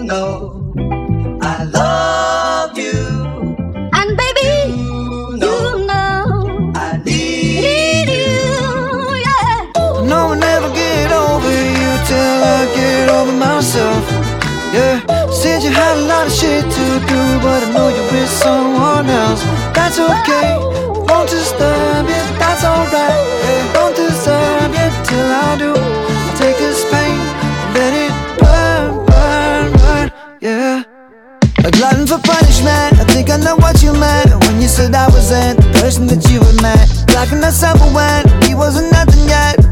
know I love you. And baby, You you know know I need you, yeah. No, I'll never get over you till I get over myself. Yeah, said you had a lot of shit to do, but I know you're with someone else. That's okay, won't disturb you, that's alright. Yeah, don't deserve you till I do. I'll take this pain, let it burn, burn, burn, yeah. A glutton for punishment, I think I know what you meant when you said I wasn't the person that you had met. Blocking us up when he wasn't nothing yet.